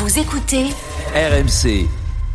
Vous écoutez RMC.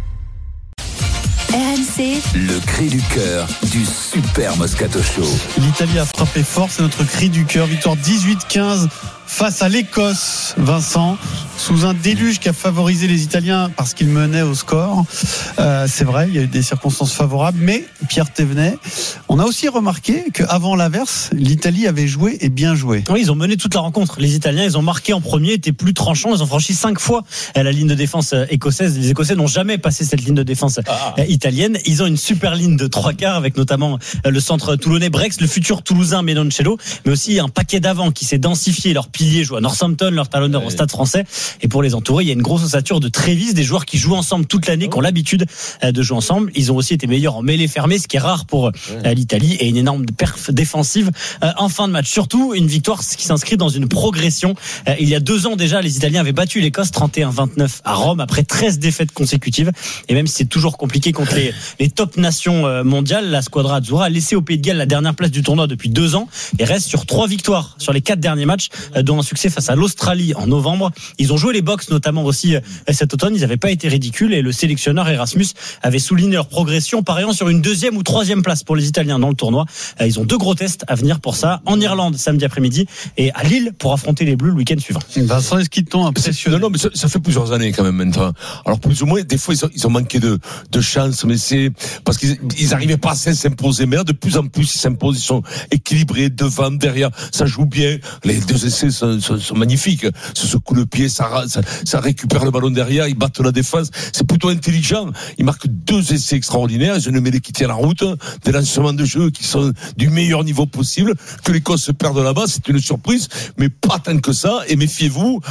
RMC, Le cri du cœur du Super Moscato Show. L'Italie a frappé fort, c'est notre cri du cœur. Victoire 18-15 face à l'Écosse, Vincent, sous un déluge qui a favorisé les Italiens parce qu'ils menaient au score. C'est vrai, il y a eu des circonstances favorables, mais Pierre Thévenet, on a aussi remarqué qu'avant l'averse, l'Italie avait joué et bien joué. Oui, ils ont mené toute la rencontre. Les Italiens, ils ont marqué en premier, étaient plus tranchants. Ils ont franchi 5 fois la ligne de défense écossaise. Les Écossais n'ont jamais passé cette ligne de défense italienne. Ils ont une super ligne de 3 quarts avec notamment le centre toulonnais Brex, le futur toulousain Menoncello, mais aussi un paquet d'avant qui s'est densifié. Leurs piliers jouent à Northampton, leur talonneur au Stade Français. Et pour les entourer, il y a une grosse ossature de Trévis, des joueurs qui jouent ensemble toute l'année, qui ont l'habitude de jouer ensemble. Ils ont aussi été meilleurs en mêlée fermée, ce qui est rare pour l'Italie, et une énorme perf défensive en fin de match. Surtout une victoire qui s'inscrit dans une progression. Il y a 2 ans déjà, les Italiens avaient battu l'Écosse 31-29 à Rome après 13 défaites consécutives. Et même si c'est toujours compliqué contre les top nations mondiales, la Squadra Azzurra a laissé au Pays de Galles la dernière place du tournoi depuis 2 ans et reste sur 3 victoires sur les 4 derniers matchs, dont un succès face à l'Australie en novembre. Ils ont joué les box notamment aussi cet automne. Ils n'avaient pas été ridicules et le sélectionneur Erasmus avait souligné leur progression, pariant sur une 2e ou 3e place pour les Italiens dans le tournoi. Ils ont 2 gros tests à venir pour ça, en Irlande samedi après-midi et à Lille pour affronter les Bleus le week-end suivant. Vincent, est-ce qu'ils t'ont impressionné? Non, mais ça fait plusieurs années quand même maintenant. Alors plus ou moins, des fois ils ont manqué de chance, mais c'est parce qu'ils arrivaient pas à s'imposer. Mais là, de plus en plus, ils s'imposent, ils sont équilibrés devant, derrière, ça joue bien. Les 2 essais sont magnifiques. Ce coup de pied, ça récupère le ballon derrière, ils battent la défense. C'est plutôt intelligent. Ils marquent 2 essais extraordinaires. Ils ont une mêlée qui tient la route, des lancements de jeu qui sont du meilleur niveau possible. Que l'Écosse se perde là-bas, c'est une surprise, mais pas tant que ça. Et méfiez-vous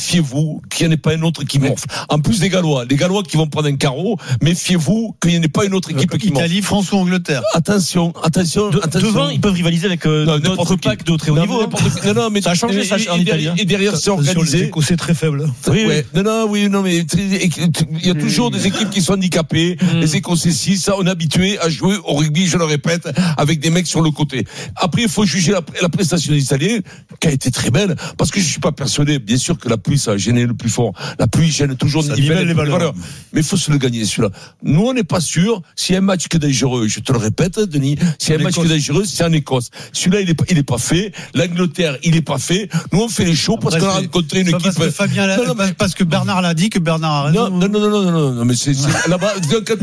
qu'il n'y en ait pas une autre qui morfle. En plus des Gallois qui vont prendre un carreau, méfiez-vous qu'il n'y en ait pas une autre équipe qui morfle. Italie, France ou Angleterre? Attention. Devant, ils peuvent rivaliser avec d'autres packs de très haut niveau. Non, mais ça a changé ça en Italie. Et derrière, c'est organisé. Les Écossais très faibles. Oui. Non, mais il y a toujours des équipes qui sont handicapées. Les Écossais, ça, on est habitué à jouer au rugby, je le répète, avec des mecs sur le côté. Après, il faut juger la prestation des Italiens, qui a été très belle, parce que je suis pas persuadé, bien sûr que la pluie, ça a gêné le plus fort. La pluie gêne toujours, ça nivelle les valeurs. Mais il faut se le gagner, celui-là. Nous, on n'est pas sûr. S'il y a un match qui est dangereux, je te le répète, Denis, s'il y a un match qui est dangereux, c'est en Écosse. Celui-là, il est pas fait. L'Angleterre, il est pas fait. Nous, on fait les shows parce qu'on a rencontré une équipe. Parce que Bernard l'a dit, que Bernard a raison. Non, mais c'est là-bas,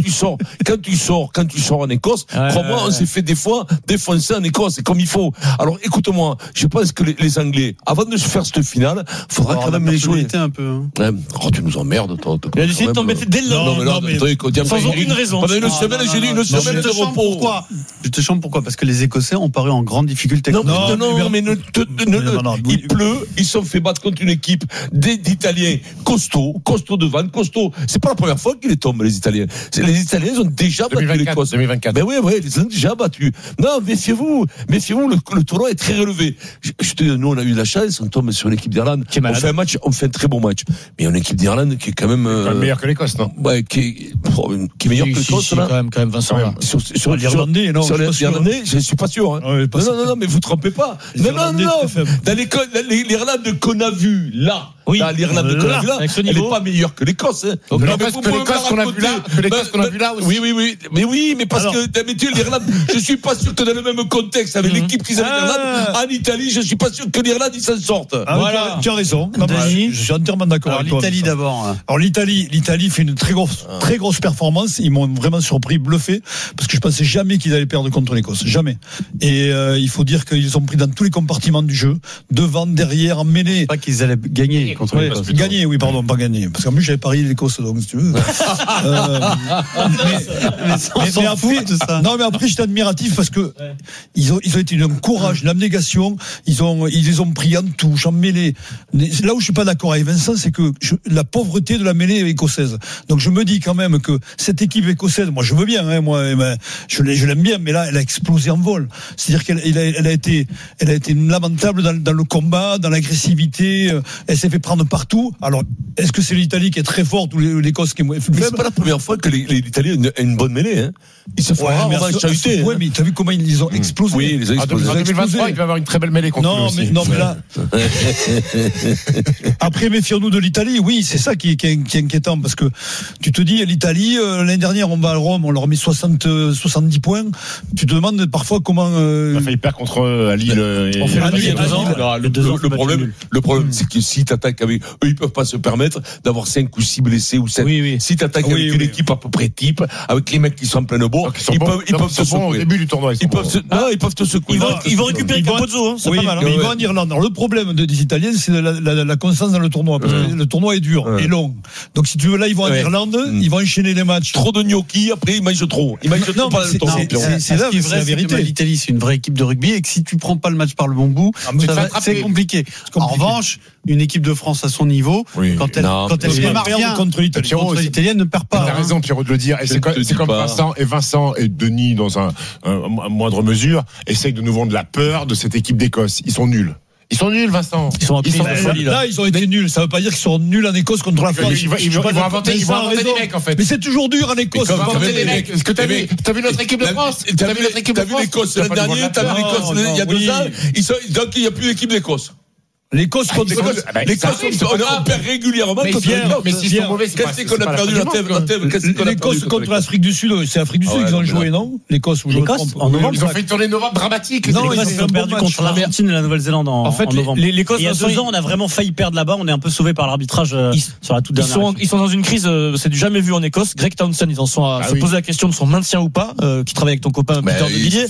quand tu sors en Écosse, crois-moi, on s'est fait des fois défoncer en Écosse, c'est comme il faut. Alors, écoute-moi, je pense que les Anglais, avant de se faire cette finale, faudra quand même les jouer. Un peu. Tu nous emmerdes, toi. Il a décidé de t'embêter dès le lendemain. Sans aucune raison. Pendant une semaine, j'ai dit une semaine de repos. Je te chante pourquoi? Parce que les Écossais ont paru en grande difficulté. Non, mais il pleut, ils se sont fait battre contre une équipe d'Italiens costauds devant, costauds. C'est pas la première fois qu'ils les tombent, les Italiens. Les Italiens, ils ont déjà battu l'Écosse. 2024. Ben oui, ils ont déjà battu. Non, méfiez-vous, le tournoi est très relevé. Je te dis, nous, on a eu la chance, on tombe sur l'équipe d'Irlande. On fait un très bon match. Mais on a une équipe d'Irlande qui est quand même, meilleure que l'Écosse, non? Ouais, qui est meilleure que l'Écosse, là. Quand même, Vincent. Sur l'Irlandais, non? Sur l'Irlandais, je suis pas sûr, hein. Non, mais vous trompez pas. Non. Dans l'Irlande qu'on a vue, là. Oui, l'Irlande qu'on a vue là, elle n'est pas meilleure que l'Écosse. Hein. Donc, que l'Écosse qu'on a vue là aussi. Oui, mais parce que d'habitude l'Irlande, je suis pas sûr que dans le même contexte avec l'équipe qu'ils avaient l'Irlande en Italie, je suis pas sûr que l'Irlande ils s'en sortent. Voilà, tu as raison. Je suis entièrement d'accord avec toi. L'Italie d'abord. Alors l'Italie fait une très grosse performance. Ils m'ont vraiment surpris, bluffé, parce que je pensais jamais qu'ils allaient perdre contre l'Écosse, jamais. Et il faut dire qu'ils ont pris dans tous les compartiments du jeu, devant, derrière, en mêlée. Pas qu'ils allaient gagner contre l'Écosse. Gagner, oui, pardon, pas gagner. Parce qu'en plus j'avais parié l'Écosse, donc si tu veux. mais après, non, mais après j'étais admiratif parce que ils ont été d'un courage, d'une abnégation. Ils les ont pris en touche, en mêlée. Là où je suis pas d'accord avec Vincent, c'est que la pauvreté de la mêlée écossaise. Donc je me dis quand même que cette équipe écossaise, moi je veux bien, hein, je l'aime bien, mais là elle a explosé en vol. C'est-à-dire qu'elle a été lamentable dans le combat, dans l'agressivité. Elle s'est fait prendre partout. Alors, est-ce que c'est l'Italie qui est très forte ou l'Écosse qui est plus mais faible? c'est pas la première fois que l'Italie a une bonne mêlée, hein. Ils se font rarement chahuter. Ouais, mais t'as vu comment ils ont explosé? Oui, ils ont explosé. En 2023, il va avoir une très belle mêlée contre nous aussi. Non, mais là. Après, méfions-nous de l'Italie. Oui, c'est ça qui est inquiétant parce que tu te dis, l'Italie, l'année dernière, on va à Rome, on leur a mis 70 points. Tu te demandes parfois comment. On a failli perdre contre Lille. On fait la Lille, Le problème, c'est que si t'attaques avec eux, ils peuvent pas se permettre d'avoir 5 ou 6 blessés ou 7. Oui. Si t'attaques avec une équipe à peu près type, avec les mecs qui sont en pleine bourre, ils peuvent te secouer. Au début du tournoi, ils peuvent te secouer. Ils vont récupérer Capozzo, c'est pas mal. Mais ils vont en Irlande. Alors, le problème des Italiens, c'est la constance dans le tournoi. Parce que le tournoi est dur et long. Donc, si tu veux, là, ils vont en Irlande, ils vont enchaîner les matchs. Trop de gnocchi, après, ils mangent trop. Ils mangent trop pendant le tournoi. C'est la vérité. L'Italie, c'est une vraie équipe de rugby et que si tu prends pas le match par le bon bout, c'est compliqué. En revanche, une équipe de France à son niveau, quand elle démarre bien contre l'Italienne, ne perd pas. T'as raison, Pierrot, de le dire. Et c'est comme Vincent et Denis, dans un moindre mesure, essayent de nous vendre la peur de cette équipe d'Écosse. Ils sont nuls. Ils sont nuls, Vincent. Là, ils ont été nuls. Ça veut pas dire qu'ils sont nuls en Écosse contre la France. Ils vont inventer des mecs, en fait. Mais c'est toujours dur en Écosse. Ils vont inventer des mecs. Est-ce que t'as vu notre équipe de France? T'as vu l'Écosse l'an dernier, t'as vu l'Écosse il y a 2 ans. Donc, il n'y a plus d'équipe d'Écosse. L'Écosse contre l'Écosse, on perd régulièrement contre l'Écosse. Mais s'ils sont mauvais, qu'est-ce qu'on a perdu la tête? L'Écosse contre l'Afrique du Sud, c'est l'Afrique du Sud qu'ils ont joué, non? L'Écosse, en novembre. Ils ont fait une tournée novembre dramatique. Non, ils ont perdu contre l'Argentine et la Nouvelle-Zélande en novembre. L'Écosse, il y a 2 ans, on a vraiment failli perdre là-bas. On est un peu sauvé par l'arbitrage sur la toute dernière. Ils sont dans une crise, c'est du jamais vu en Écosse. Greg Townsend, ils en sont à se poser la question de son maintien ou pas, qui travaille avec ton copain Peter de Villiers.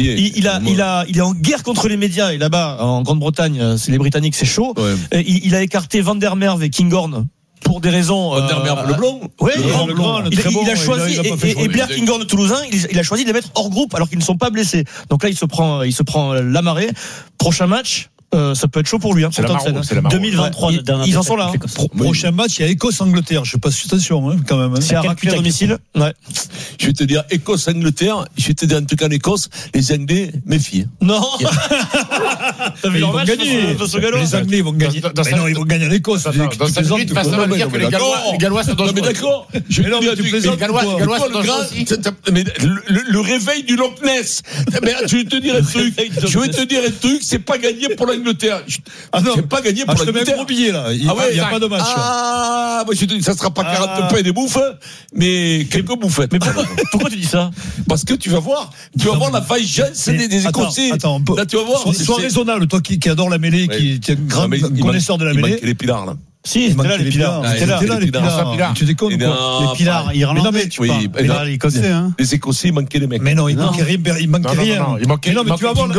Il est en guerre contre les médias et là-bas, en Grande-Bretagne, c'est les Britanniques, c'est chaud. Il a écarté Van der Merwe et Kinghorn pour des raisons. Van der Merwe, le blond. Oui, il a choisi et Blair Kinghorn toulousain, il a choisi de les mettre hors groupe alors qu'ils ne sont pas blessés. Donc là, il se prend la marée. Prochain match. Ça peut être chaud pour lui, hein, c'est la marron. 2023, ils en sont là. Prochain match, il y a Écosse-Angleterre. Je sais pas si attention, quand même. C'est à Raclette à domicile. Ouais. Je vais te dire Écosse-Angleterre. Je vais te dire en tout cas en Écosse, les Anglais méfient. Non. T'as vu, ils vont gagner. Les Anglais vont gagner. Mais non, ils vont gagner en Écosse. Dans cette minute, Vincent va dire que les Gallois sont dangereux. Mais d'accord. Je vais te dire, les Gallois sont dangereux aussi. Mais le réveil du Loch Ness. Je vais te dire un truc. C'est pas gagné pour l'Angleterre. C'est pas gagné pour l'Angleterre. Je te mets un gros billet là. Il n'y a pas de match. Moi je te dis, ça sera pas 40 pains et des bouffes, mais quelques bouffettes. Mais pourquoi tu dis ça? Parce que tu vas voir la vengeance des Écossais. Attends, là tu vas voir. Sois raisonnable, toi qui adore la mêlée, qui est un grand connaisseur de la mêlée. Il manque les pilars là. Si, c'était là les Pilars. Tu déconnes ou quoi? Les Pilars irlandais, tu parles. Les Écossais, hein. Les Écossais, il manquait les mecs. Mais non, il manquait rien. Il manquait. Non, mais tu vas voir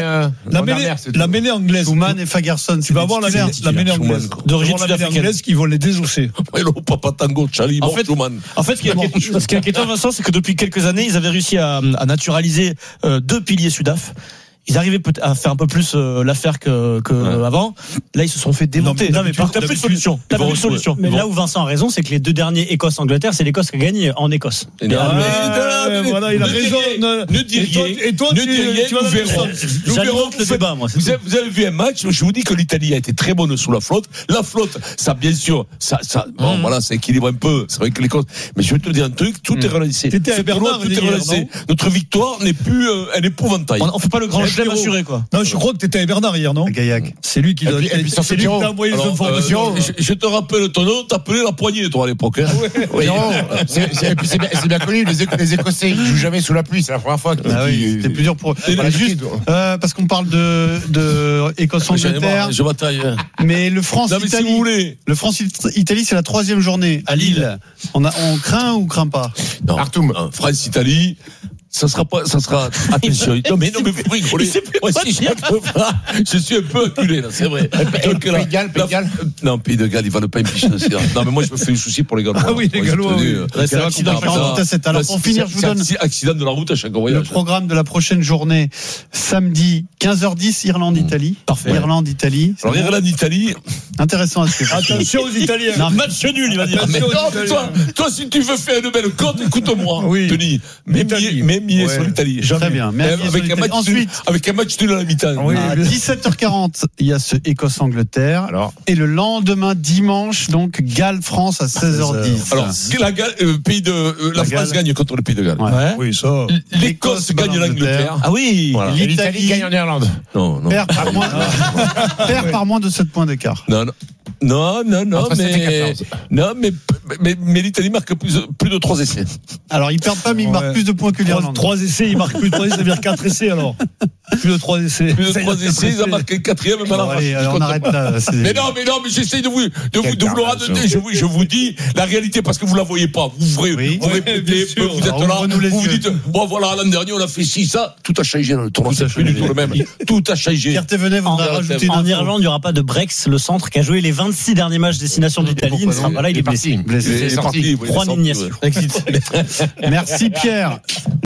la mêlée anglaise. Schumann et Fagerson. Tu vas voir la mêlée anglaise. D'origine sud-africaine. Qui vont les désosser. Papa Tango, Charlie, Schumann. En fait, ce qui est inquiétant, Vincent, c'est que depuis quelques années, ils avaient réussi à naturaliser 2 piliers sudaf. Ils arrivaient à faire un peu plus l'affaire que avant. Là, ils se sont fait démonter. Non, mais t'as plus de solution. Mais là où Vincent a raison, c'est que les 2 derniers Écosse-Angleterre, c'est l'Écosse qui a gagné en Écosse. Voilà, il a raison. Ne dis rien. Et toi, tu vas verrons. J'alimente le débat, moi. Vous avez vu un match, je vous dis que l'Italie a été très bonne sous la flotte. La flotte, ça, bien sûr, bon, voilà, ça équilibre un peu. C'est vrai que l'Écosse, mais je vais te dire un truc, tout est relancé. C'était à Bernard, tout est relancé. Notre victoire n'est plus un épouvantail. On fait pas le grand chelem assuré, quoi. Non, je crois que t'étais avec Bernard hier, non? Gaillac. C'est lui qui t'a envoyé les informations. Je te rappelle ton nom, t'appelais la poignée, toi, à l'époque. Oui. Non, c'est bien connu, les Écossais, ils jouent jamais sous la pluie, c'est la première fois. C'était plus dur pour eux. Juste, parce qu'on parle de Écosse-Angleterre. Je bataille. Mais le France-Italie. Si vous voulez. Le France-Italie, c'est la 3e journée à Lille. On craint ou craint pas? Non. France-Italie. Ça sera, attention. Non, mais faut rigoler. Je suis un peu acculé, là, c'est vrai. Pays de Galles. Non, Pays de Galles, il va ne pas impicher aussi. Non, mais moi, je me fais un souci pour les Gallois. Ah oui, les Gallois, oui. C'est l'accident de la route. Alors, pour finir, je vous donne. Accident de la route à chaque voyage. Le programme de la prochaine journée, samedi, 15h10, Irlande-Italie. Parfait. Irlande-Italie. Alors, Irlande-Italie. Intéressant à suivre. Attention aux Italiens. Match nul, il va dire. Toi, si tu veux faire une belle cote, écoute-moi, oui. Denis. Même mis sur l'Italie. Très bien. Avec un match nul à la mi-temps. À 17h40, il y a ce Écosse-Angleterre. Et le lendemain, dimanche, donc Galles-France à 16h10. Alors, la France gagne contre le Pays de Galles. Oui, ça. L'Écosse gagne l'Angleterre. Ah oui. Voilà. L'Italie gagne en Irlande. Non. Perd par moins de 7 points d'écart. Non, mais l'Italie marque plus de 3 essais. Alors, ils perdent pas, mais ils marquent plus de points que l'Irlande. 3 essais, ils marquent plus de 3 essais, ça veut dire 4 essais alors. Plus de 3 essais. Plus de 3 essais, ils ont marqué le 4e, mais maintenant. Allez, on arrête là. Mais non, mais j'essaie de vous le raconter. Je vous dis la réalité parce que vous la voyez pas. Vous répétez, vous êtes là, vous vous dites, bon voilà, l'an dernier, on a fait ci, ça. Tout a changé dans le tournoi. C'est plus du tout le même. Tout a changé. Pierre Thévenet, vous rajouter en Irlande, il n'y aura pas de Brex, le centre qui a joué les 26 derniers matchs destination d'Italie. Il ne sera pas là, il est blessé. 3 nominations. Merci Pierre.